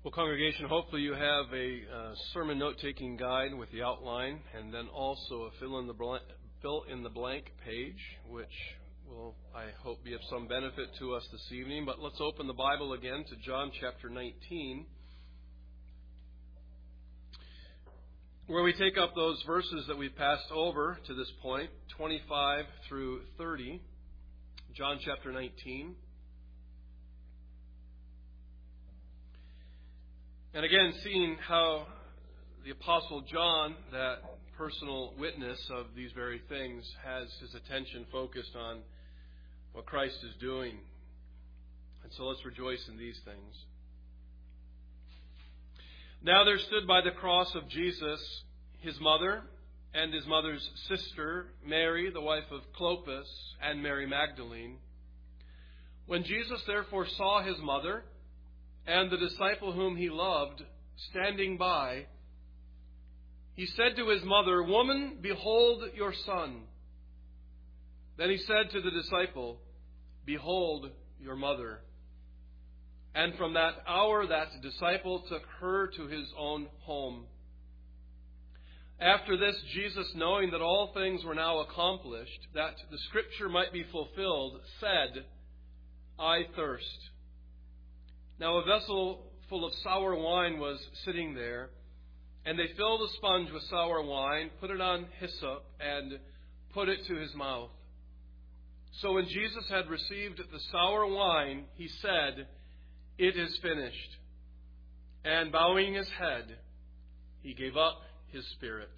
Well, congregation, hopefully you have a sermon note-taking guide with the outline and then also a fill-in-the-blank page, which will, I hope, be of some benefit to us this evening. But let's open the Bible again to John chapter 19, where we take up those verses that we've passed over to this point, 25 through 30. John chapter 19. And again, seeing how the Apostle John, that personal witness of these very things, has his attention focused on what Christ is doing. And so let's rejoice in these things. Now there stood by the cross of Jesus his mother and his mother's sister, Mary, the wife of Clopas, and Mary Magdalene. When Jesus therefore saw his mother and the disciple whom he loved standing by, he said to his mother, "Woman, behold your son." Then he said to the disciple, "Behold your mother." And from that hour that disciple took her to his own home. After this, Jesus, knowing that all things were now accomplished, that the Scripture might be fulfilled, said, "I thirst." Now a vessel full of sour wine was sitting there, and they filled a sponge with sour wine, put it on hyssop, and put it to his mouth. So when Jesus had received the sour wine, he said, "It is finished." And bowing his head, he gave up his spirit.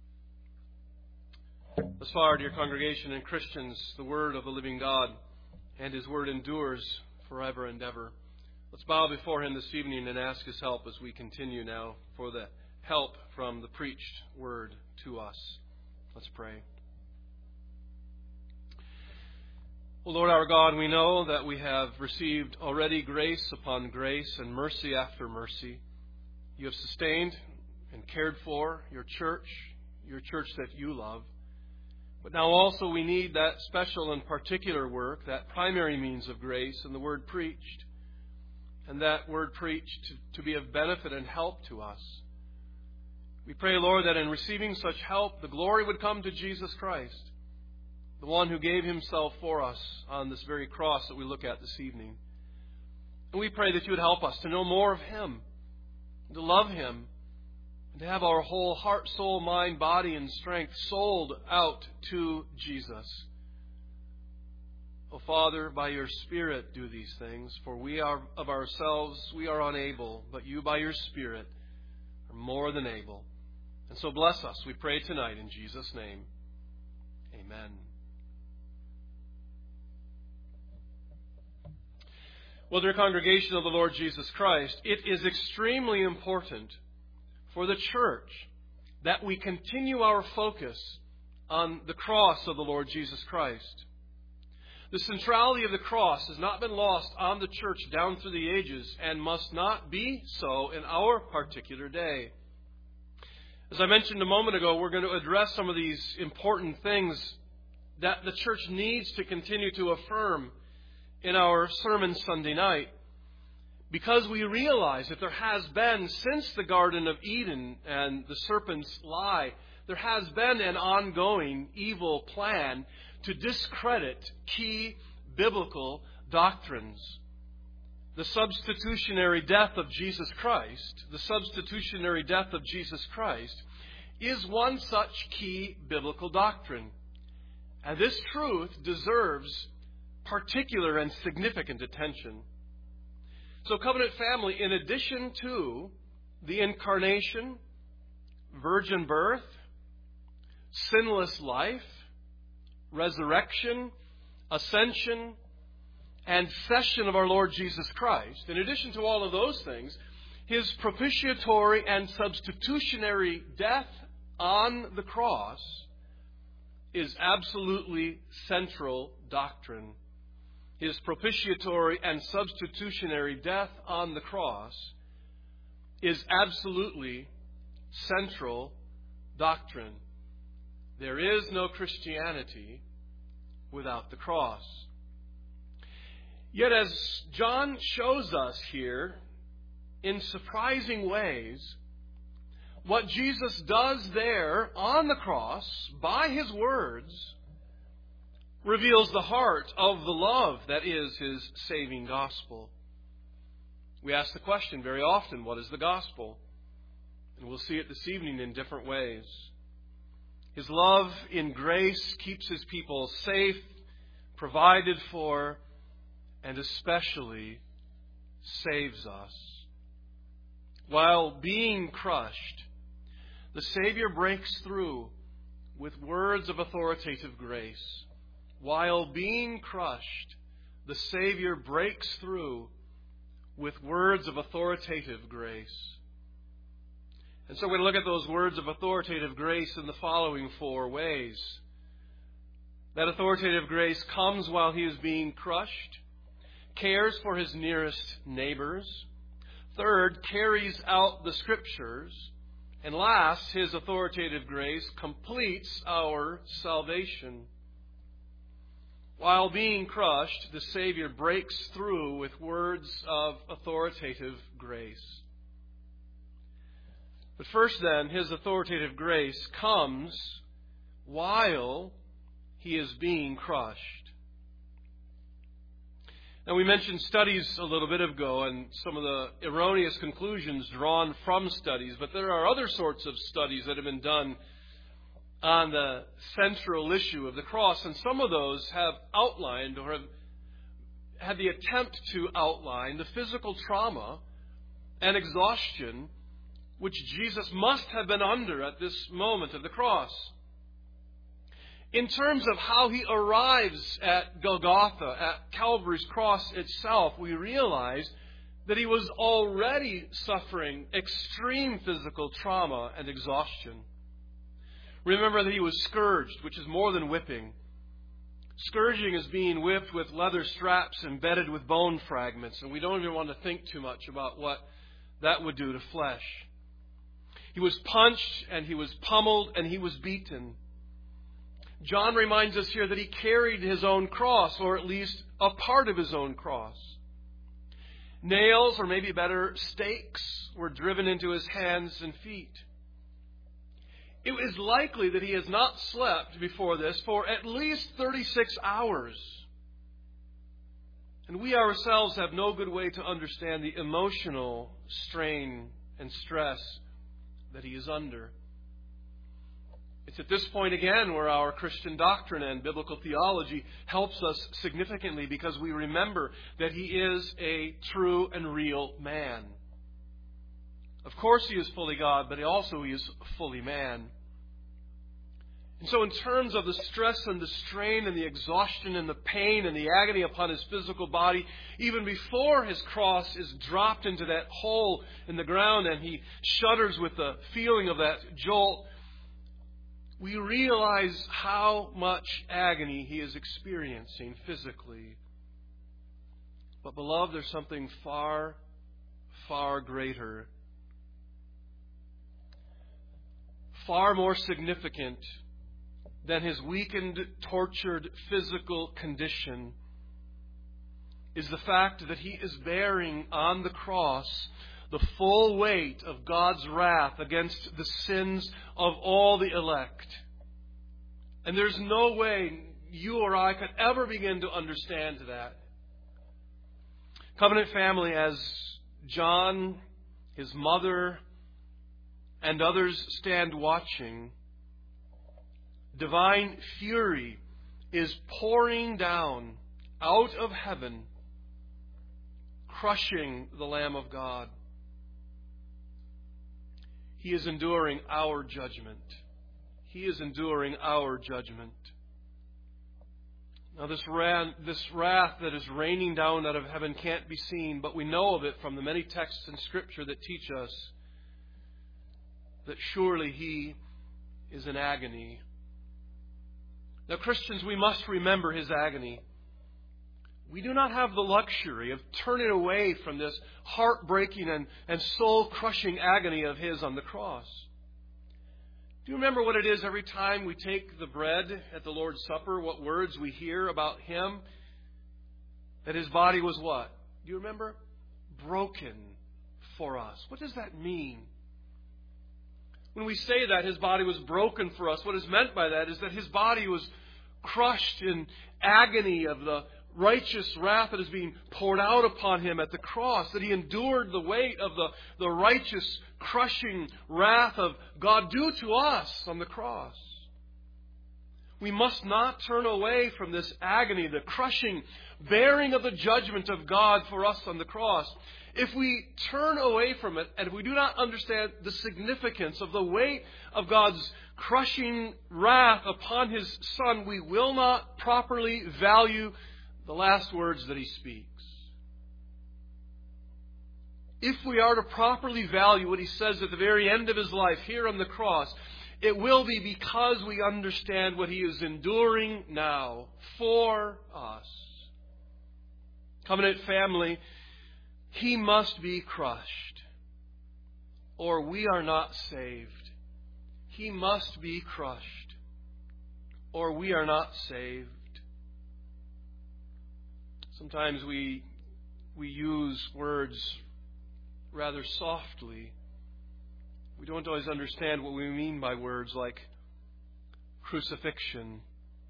Thus far, dear congregation and Christians, the word of the living God, and his word endures forever and ever. Let's bow before him this evening and ask his help as we continue now for the help from the preached word to us. Let's pray. Well, Lord our God, we know that we have received already grace upon grace and mercy after mercy. You have sustained and cared for your church that you love. But now also we need that special and particular work, that primary means of grace, and the word preached. And that word preached to be of benefit and help to us. We pray, Lord, that in receiving such help, the glory would come to Jesus Christ, the one who gave himself for us on this very cross that we look at this evening. And we pray that you would help us to know more of him, to love him, and to have our whole heart, soul, mind, body, and strength sold out to Jesus. O Father, by your Spirit do these things, for we are of ourselves, we are unable, but you by your Spirit are more than able. And so bless us, we pray tonight in Jesus' name. Amen. Well, dear congregation of the Lord Jesus Christ, it is extremely important for the church that we continue our focus on the cross of the Lord Jesus Christ. The centrality of the cross has not been lost on the church down through the ages and must not be so in our particular day. As I mentioned a moment ago, we're going to address some of these important things that the church needs to continue to affirm in our sermon Sunday night, because we realize that there has been, since the Garden of Eden and the serpent's lie, there has been an ongoing evil plan to discredit key biblical doctrines. The substitutionary death of Jesus Christ, is one such key biblical doctrine. And this truth deserves particular and significant attention. So, covenant family, in addition to the incarnation, virgin birth, sinless life, resurrection, ascension, and session of our Lord Jesus Christ, in addition to all of those things, his propitiatory and substitutionary death on the cross is absolutely central doctrine. His propitiatory and substitutionary death on the cross is absolutely central doctrine. There is no Christianity without the cross. Yet as John shows us here, in surprising ways, what Jesus does there on the cross, by His words, reveals the heart of the love that is His saving gospel. We ask the question very often, what is the gospel? And we'll see it this evening in different ways. His love in grace keeps His people safe, provided for, and especially saves us. While being crushed, the Savior breaks through with words of authoritative grace. While being crushed, the Savior breaks through with words of authoritative grace. And so we're going to look at those words of authoritative grace in the following 4 ways. That authoritative grace comes while He is being crushed, cares for His nearest neighbors. Third, carries out the Scriptures. And last, His authoritative grace completes our salvation. While being crushed, the Savior breaks through with words of authoritative grace. But first then, His authoritative grace comes while He is being crushed. Now, we mentioned studies a little bit ago and some of the erroneous conclusions drawn from studies, but there are other sorts of studies that have been done on the central issue of the cross, and some of those have outlined or have had the attempt to outline the physical trauma and exhaustion which Jesus must have been under at this moment of the cross. In terms of how He arrives at Golgotha, at Calvary's cross itself, we realize that He was already suffering extreme physical trauma and exhaustion. Remember that He was scourged, which is more than whipping. Scourging is being whipped with leather straps embedded with bone fragments, and we don't even want to think too much about what that would do to flesh. He was punched, and He was pummeled, and He was beaten. John reminds us here that He carried His own cross, or at least a part of His own cross. Nails, or maybe better, stakes, were driven into His hands and feet. It is likely that He has not slept before this for at least 36 hours. And we ourselves have no good way to understand the emotional strain and stress that He is under. It's at this point again where our Christian doctrine and biblical theology helps us significantly, because we remember that He is a true and real man. Of course He is fully God, but also He is fully man. And so in terms of the stress and the strain and the exhaustion and the pain and the agony upon His physical body, even before His cross is dropped into that hole in the ground and He shudders with the feeling of that jolt, we realize how much agony He is experiencing physically. But beloved, there's something far, far greater, far more significant than His weakened, tortured physical condition is the fact that He is bearing on the cross the full weight of God's wrath against the sins of all the elect. And there's no way you or I could ever begin to understand that. Covenant family, as John, his mother, and others stand watching, divine fury is pouring down out of heaven, crushing the Lamb of God. He is enduring our judgment. He is enduring our judgment. Now this wrath that is raining down out of heaven can't be seen, but we know of it from the many texts in Scripture that teach us that surely He is in agony. Now, Christians, we must remember His agony. We do not have the luxury of turning away from this heartbreaking and soul-crushing agony of His on the cross. Do you remember what it is every time we take the bread at the Lord's Supper, what words we hear about Him? That His body was what? Do you remember? Broken for us. What does that mean? When we say that His body was broken for us, what is meant by that is that His body was crushed in agony of the righteous wrath that is being poured out upon Him at the cross, that He endured the weight of the righteous, crushing wrath of God due to us on the cross. We must not turn away from this agony, the crushing bearing of the judgment of God for us on the cross. If we turn away from it, and if we do not understand the significance of the weight of God's crushing wrath upon His Son, we will not properly value the last words that He speaks. If we are to properly value what He says at the very end of His life here on the cross, it will be because we understand what He is enduring now for us. Covenant family, He must be crushed, or we are not saved. He must be crushed, or we are not saved. Sometimes we use words rather softly. We don't always understand what we mean by words like crucifixion.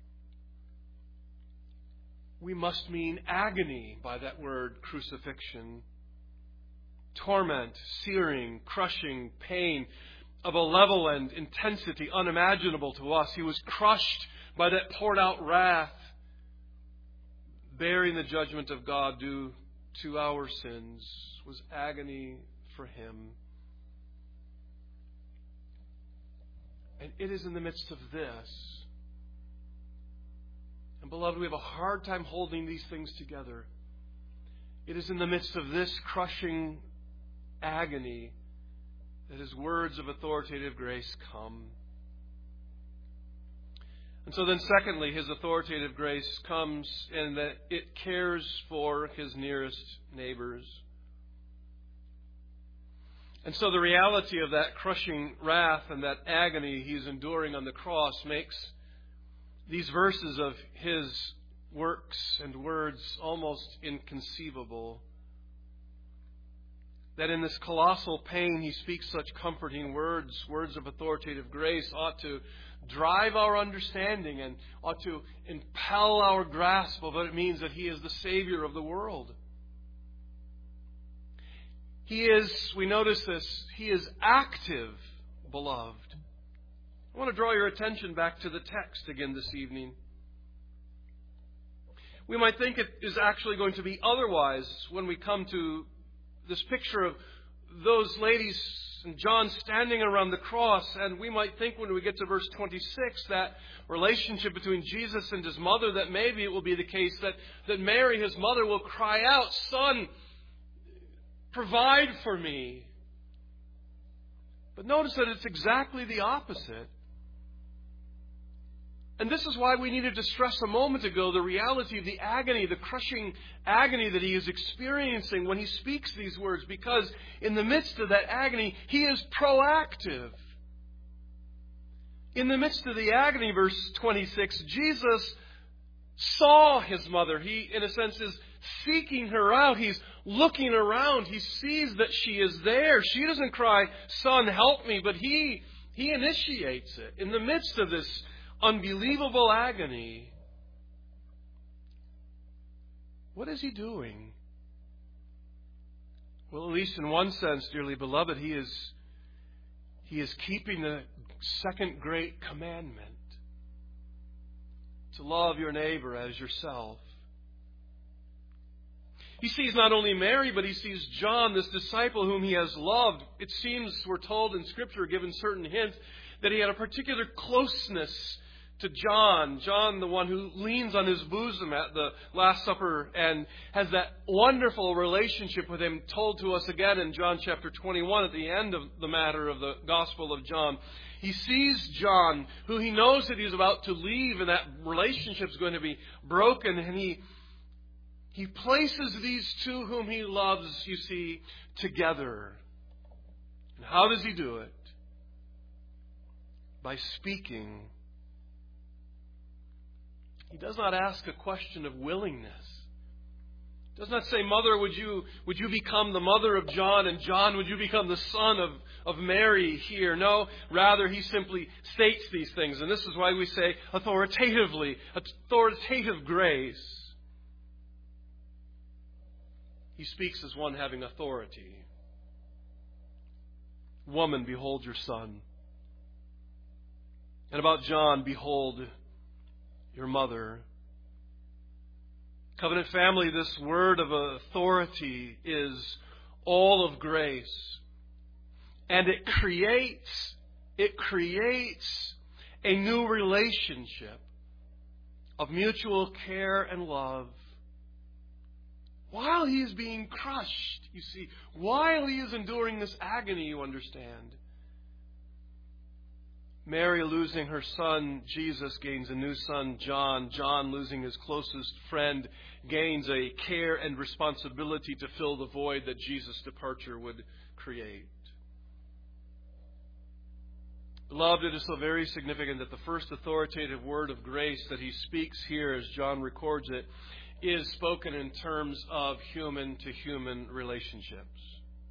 We must mean agony by that word crucifixion. Torment, searing, crushing pain of a level and intensity unimaginable to us. He was crushed by that poured out wrath, bearing the judgment of God due to our sins. Was agony for Him. And it is in the midst of this. And beloved, we have a hard time holding these things together. It is in the midst of this crushing agony that His words of authoritative grace come. And so then secondly, His authoritative grace comes in that it cares for His nearest neighbors. And so the reality of that crushing wrath and that agony He's enduring on the cross makes these verses of His works and words almost inconceivable. That in this colossal pain He speaks such comforting words, words of authoritative grace, ought to drive our understanding and ought to impel our grasp of what it means that He is the Savior of the world. He is, we notice this, He is active, beloved. I want to draw your attention back to the text again this evening. We might think it is actually going to be otherwise when we come to this picture of those ladies and John standing around the cross, and we might think when we get to verse 26, that relationship between Jesus and His mother, that maybe it will be the case that Mary, His mother, will cry out, "Son, provide for me." But notice that it's exactly the opposite. And this is why we needed to stress a moment ago the reality of the agony, the crushing agony that He is experiencing when He speaks these words. Because in the midst of that agony, He is proactive. In the midst of the agony, verse 26, Jesus saw His mother. He, in a sense, is seeking her out. He's looking around. He sees that she is there. She doesn't cry, "Son, help me," but He initiates it. In the midst of this unbelievable agony, what is He doing? Well, at least in one sense, dearly beloved, He is keeping the second great commandment, to love your neighbor as yourself. He sees not only Mary, but He sees John, this disciple whom He has loved. It seems, we're told in Scripture, given certain hints, that He had a particular closeness to John. John, the one who leans on His bosom at the Last Supper and has that wonderful relationship with Him, told to us again in John chapter 21 at the end of the matter of the Gospel of John. He sees John, who he knows that he's about to leave and that relationship is going to be broken, and He places these two whom He loves, you see, together. And how does He do it? By speaking. He does not ask a question of willingness. Does not say, Mother, would you become the mother of John, and John, would you become the son of Mary here? No, rather he simply states these things. And this is why we say authoritative grace. He speaks as one having authority. Woman, behold your son. And about John, behold your mother. Covenant family, this word of authority is all of grace. And it creates a new relationship of mutual care and love. While he is being crushed, you see, while he is enduring this agony, you understand. Mary, losing her son, Jesus, gains a new son, John. John, losing his closest friend, gains a care and responsibility to fill the void that Jesus' departure would create. Beloved, it is so very significant that the first authoritative word of grace that he speaks here, as John records it, is spoken in terms of human-to-human relationships.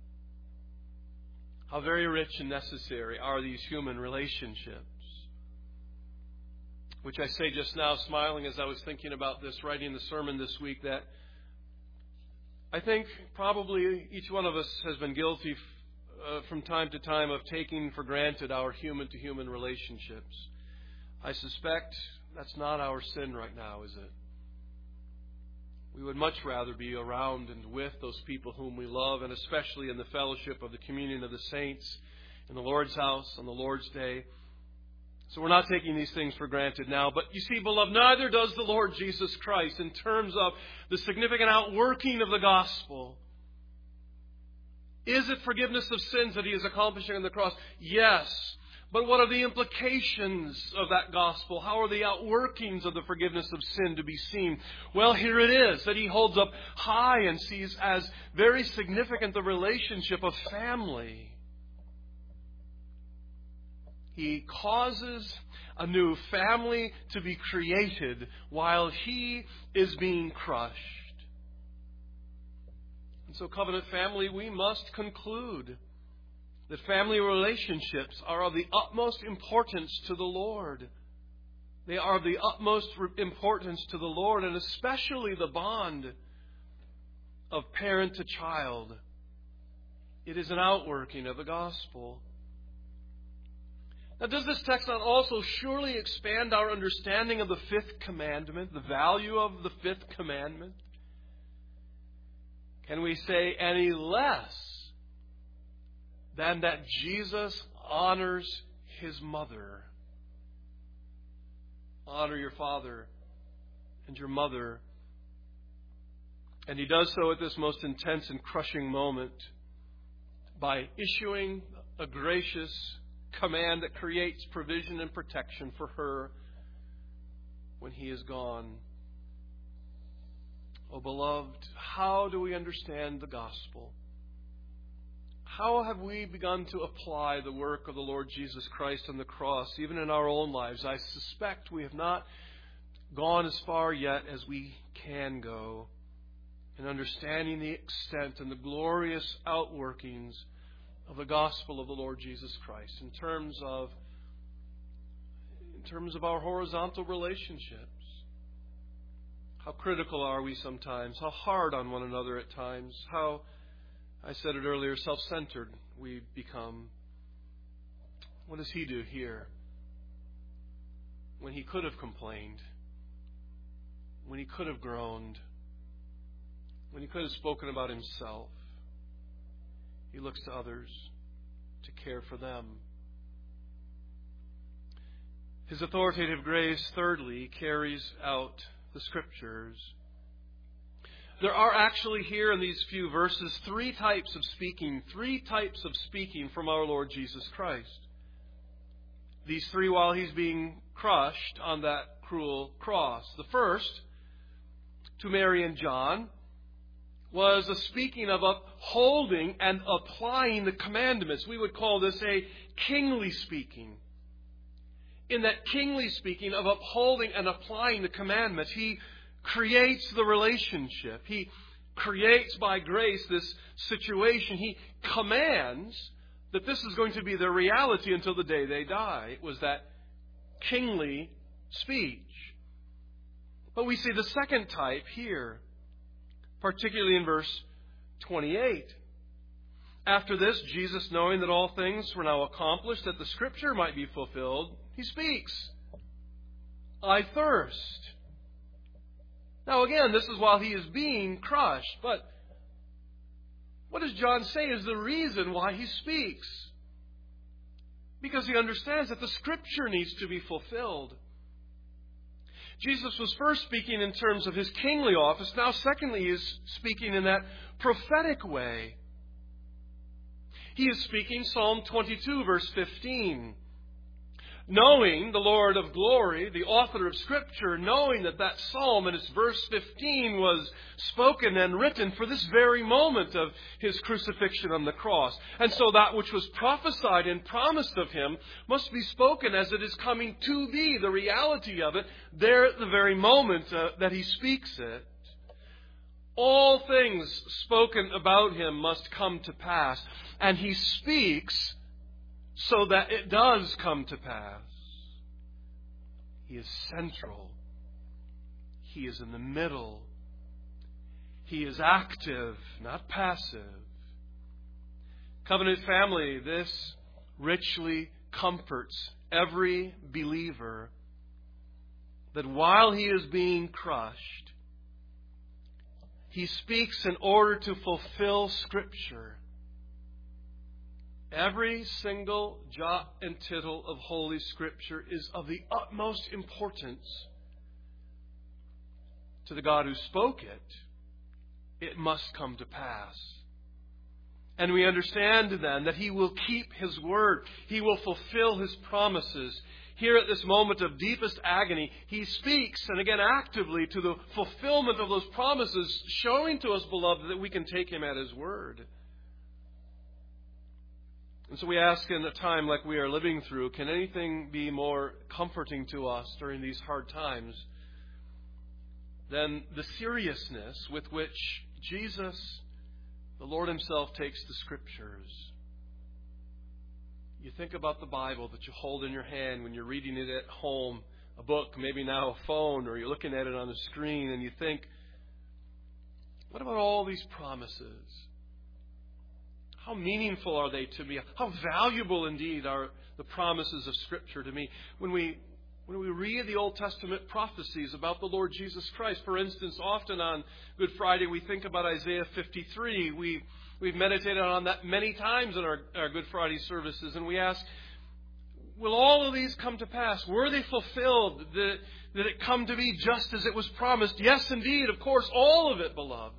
How very rich and necessary are these human relationships. Which I say just now, smiling as I was thinking about this, writing the sermon this week, that I think probably each one of us has been guilty from time to time of taking for granted our human-to-human relationships. I suspect that's not our sin right now, is it? We would much rather be around and with those people whom we love, and especially in the fellowship of the communion of the saints, in the Lord's house, on the Lord's day. So we're not taking these things for granted now. But you see, beloved, neither does the Lord Jesus Christ in terms of the significant outworking of the gospel. Is it forgiveness of sins that he is accomplishing on the cross? Yes. But what are the implications of that gospel? How are the outworkings of the forgiveness of sin to be seen? Well, here it is, that he holds up high and sees as very significant the relationship of family. He causes a new family to be created while he is being crushed. And so, covenant family, we must conclude that family relationships are of the utmost importance to the Lord. They are of the utmost importance to the Lord, and especially the bond of parent to child. It is an outworking of the gospel. Now, does this text not also surely expand our understanding of the fifth commandment, the value of the fifth commandment? Can we say any less than that Jesus honors his mother? Honor your father and your mother. And he does so at this most intense and crushing moment by issuing a gracious command that creates provision and protection for her when he is gone. Oh, beloved, how do we understand the gospel? How have we begun to apply the work of the Lord Jesus Christ on the cross, even in our own lives? I suspect we have not gone as far yet as we can go in understanding the extent and the glorious outworkings of the gospel of the Lord Jesus Christ in terms of our horizontal relationships. How critical are we sometimes? How hard on one another at times? How, I said it earlier, self-centered we become. What does he do here? When he could have complained, when he could have groaned, when he could have spoken about himself, he looks to others to care for them. His authoritative grace, thirdly, carries out the Scriptures. There are actually here in these few verses three types of speaking from our Lord Jesus Christ. These three while he's being crushed on that cruel cross. The first, to Mary and John, was a speaking of upholding and applying the commandments. We would call this a kingly speaking. In that kingly speaking of upholding and applying the commandments, he creates the relationship. He creates by grace this situation. He commands that this is going to be their reality until the day they die. It was that kingly speech. But we see the second type here, particularly in verse 28. After this, Jesus, knowing that all things were now accomplished, that the Scripture might be fulfilled, He speaks, I thirst. Now again, this is while He is being crushed. But what does John say is the reason why He speaks? Because He understands that the Scripture needs to be fulfilled. Jesus was first speaking in terms of His kingly office. Now, secondly, He is speaking in that prophetic way. He is speaking Psalm 22, verse 15. Knowing the Lord of glory, the author of Scripture, knowing that that psalm in its verse 15 was spoken and written for this very moment of His crucifixion on the cross. And so that which was prophesied and promised of Him must be spoken as it is coming to be, the reality of it, there at the very moment that He speaks it. All things spoken about Him must come to pass. And He speaks so that it does come to pass. He is central. He is in the middle. He is active, not passive. Covenant family, this richly comforts every believer that while he is being crushed, He speaks in order to fulfill Scripture. Every single jot and tittle of Holy Scripture is of the utmost importance to the God who spoke it. It must come to pass. And we understand then that He will keep His word. He will fulfill His promises. Here at this moment of deepest agony, He speaks, and again actively, to the fulfillment of those promises, showing to us, beloved, that we can take Him at His word. And so we ask, in a time like we are living through, can anything be more comforting to us during these hard times than the seriousness with which Jesus, the Lord Himself, takes the Scriptures? You think about the Bible that you hold in your hand when you're reading it at home, a book, maybe now a phone, or you're looking at it on the screen, and you think, what about all these promises? How meaningful are they to me? How valuable indeed are the promises of Scripture to me? When we read the Old Testament prophecies about the Lord Jesus Christ, for instance, often on Good Friday we think about Isaiah 53. We've meditated on that many times in our Good Friday services, and we ask, will all of these come to pass? Were they fulfilled? Did it come to be just as it was promised? Yes, indeed, of course, all of it, beloved.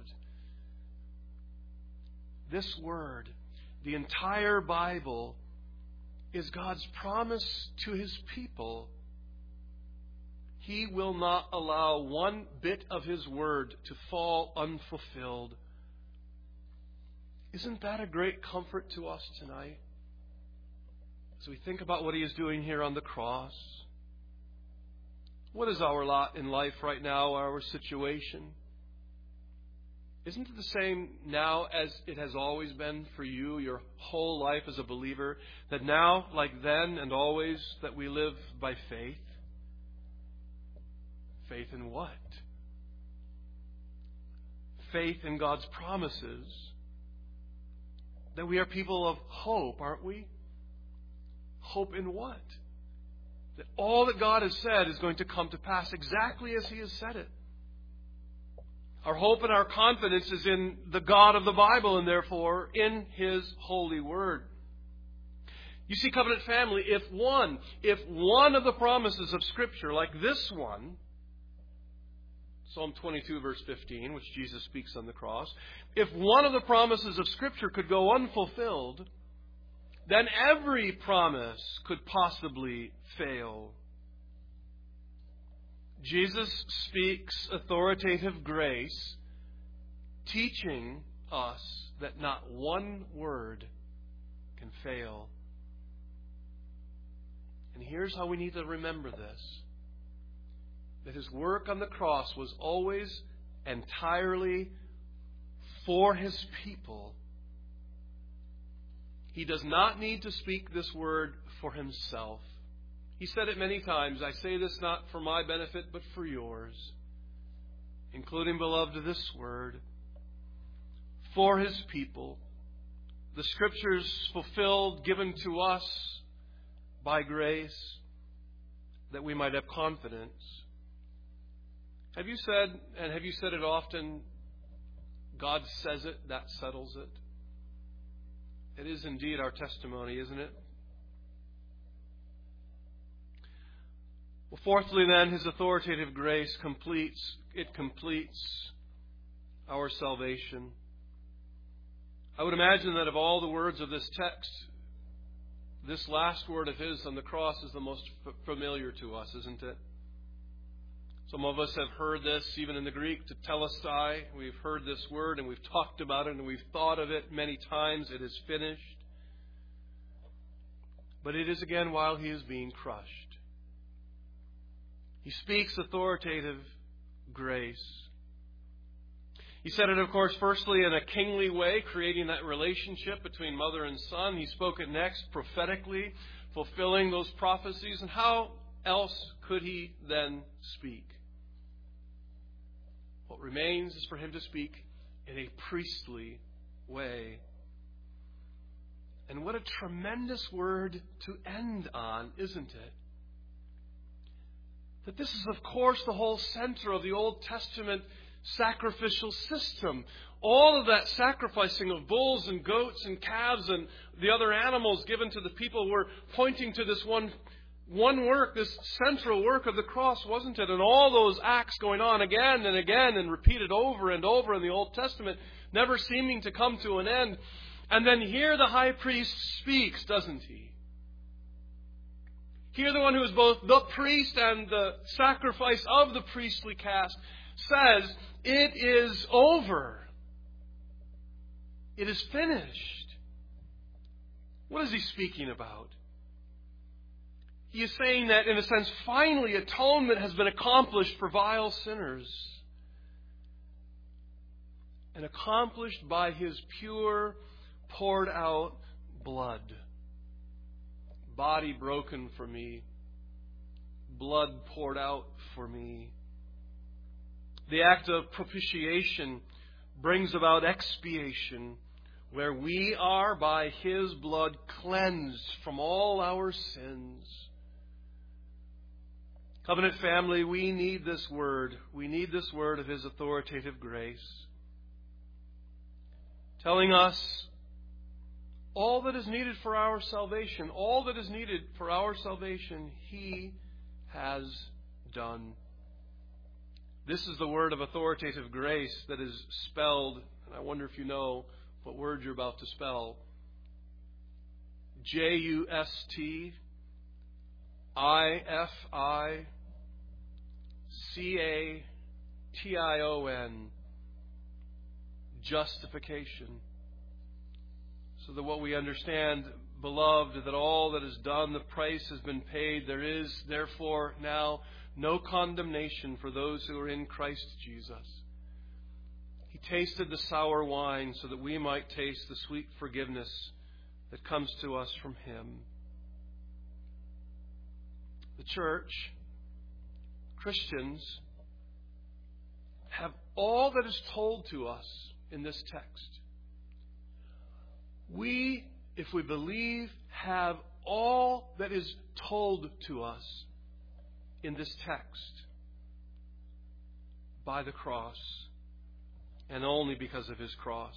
This Word, the entire Bible, is God's promise to His people. He will not allow one bit of His Word to fall unfulfilled. Isn't that a great comfort to us tonight? As we think about what He is doing here on the cross. What is our lot in life right now, our situation? Isn't it the same now as it has always been for you, your whole life as a believer, that now, like then and always, that we live by faith? Faith in what? Faith in God's promises. That we are people of hope, aren't we? Hope in what? That all that God has said is going to come to pass exactly as He has said it. Our hope and our confidence is in the God of the Bible, and therefore in His holy word. You see, covenant family, if one of the promises of Scripture, like this one, Psalm 22, verse 15, which Jesus speaks on the cross, if one of the promises of Scripture could go unfulfilled, then every promise could possibly fail. Jesus speaks authoritative grace, teaching us that not one word can fail. And here's how we need to remember this. That His work on the cross was always entirely for His people. He does not need to speak this word for Himself. He said it many times, I say this not for my benefit, but for yours. Including, beloved, this word. For His people. The Scriptures fulfilled, given to us by grace, that we might have confidence. Have you said, and have you said it often, God says it, that settles it? It is indeed our testimony, isn't it? Well, fourthly then, His authoritative grace completes our salvation. I would imagine that of all the words of this text, this last word of His on the cross is the most familiar to us, isn't it? Some of us have heard this, even in the Greek, tetelestai. We've heard this word and we've talked about it and we've thought of it many times. It is finished. But it is again while He is being crushed. He speaks authoritative grace. He said it, of course, firstly in a kingly way, creating that relationship between mother and son. He spoke it next prophetically, fulfilling those prophecies. And how else could He then speak? What remains is for Him to speak in a priestly way. And what a tremendous word to end on, isn't it? That this is, of course, the whole center of the Old Testament sacrificial system. All of that sacrificing of bulls and goats and calves and the other animals given to the people were pointing to this one work, this central work of the cross, wasn't it? And all those acts going on again and again and repeated over and over in the Old Testament, never seeming to come to an end. And then here the high priest speaks, doesn't he? Here the one who is both the priest and the sacrifice of the priestly caste says, it is over. It is finished. What is he speaking about? He is saying that, in a sense, finally atonement has been accomplished for vile sinners. And accomplished by His pure, poured out blood. Body broken for me. Blood poured out for me. The act of propitiation brings about expiation, where we are by His blood cleansed from all our sins. Covenant family, we need this word. We need this word of His authoritative grace, telling us all that is needed for our salvation. All that is needed for our salvation, He has done. This is the word of authoritative grace that is spelled, and I wonder if you know what word you're about to spell. Justifcation. Justification. So that what we understand, beloved, that all that is done, the price has been paid. There is, therefore, now no condemnation for those who are in Christ Jesus. He tasted the sour wine so that we might taste the sweet forgiveness that comes to us from Him. The church, Christians, have all that is told to us in this text. We, if we believe, have all that is told to us in this text by the cross, and only because of His cross.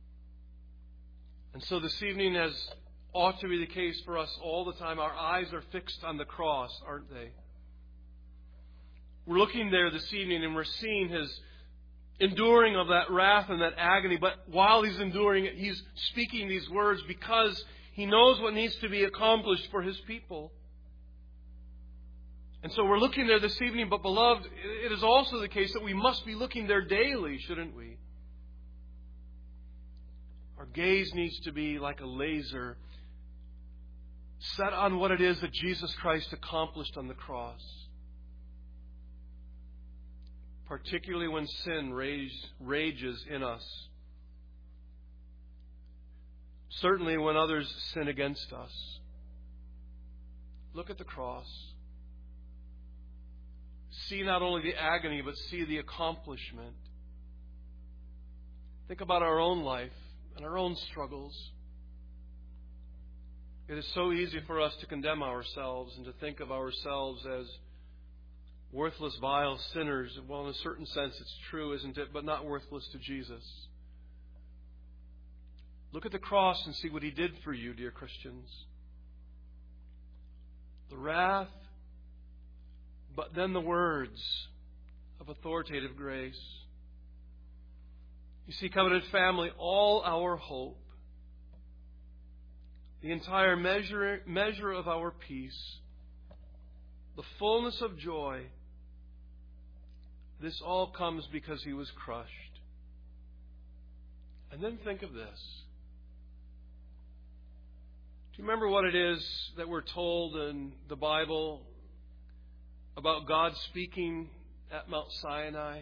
And so this evening, as ought to be the case for us all the time, our eyes are fixed on the cross, aren't they? We're looking there this evening and we're seeing His enduring of that wrath and that agony. But while He's enduring it, He's speaking these words because He knows what needs to be accomplished for His people. And so we're looking there this evening, but beloved, it is also the case that we must be looking there daily, shouldn't we? Our gaze needs to be like a laser set on what it is that Jesus Christ accomplished on the cross. Particularly when sin rages in us certainly when others sin against us. Look at the cross. See not only the agony, but see the accomplishment. Think about our own life and our own struggles. It is so easy for us to condemn ourselves and to think of ourselves as worthless, vile sinners. Well, in a certain sense it's true, isn't it? But not worthless to Jesus. Look at the cross and see what He did for you, dear Christians. The wrath, but then the words of authoritative grace. You see, covenant family, all our hope, the entire measure of our peace, the fullness of joy, this all comes because He was crushed. And then think of this. Do you remember what it is that we're told in the Bible about God speaking at Mount Sinai?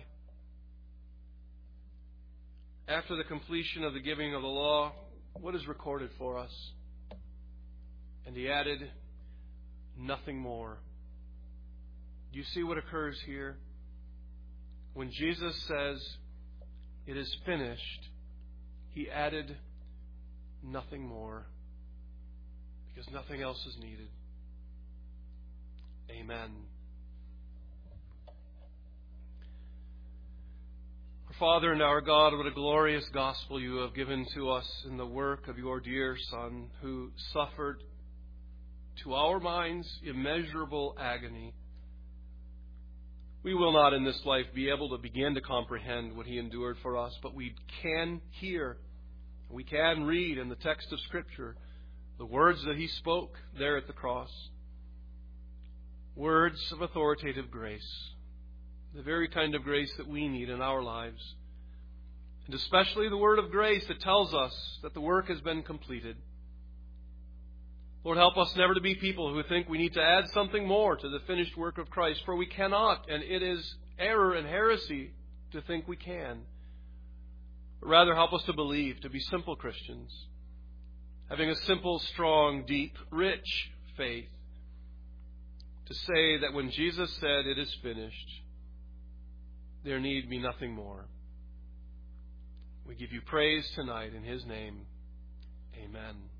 After the completion of the giving of the law, what is recorded for us? And He added, nothing more. Do you see what occurs here? When Jesus says, it is finished, He added nothing more. Because nothing else is needed. Amen. Our Father and our God, what a glorious gospel You have given to us in the work of Your dear Son, who suffered, to our minds, immeasurable agony. We will not in this life be able to begin to comprehend what He endured for us, but we can hear, we can read in the text of Scripture the words that He spoke there at the cross. Words of authoritative grace. The very kind of grace that we need in our lives. And especially the word of grace that tells us that the work has been completed. Lord, help us never to be people who think we need to add something more to the finished work of Christ, for we cannot, and it is error and heresy to think we can. But rather help us to believe, to be simple Christians, having a simple, strong, deep, rich faith, to say that when Jesus said, it is finished, there need be nothing more. We give You praise tonight in His name. Amen.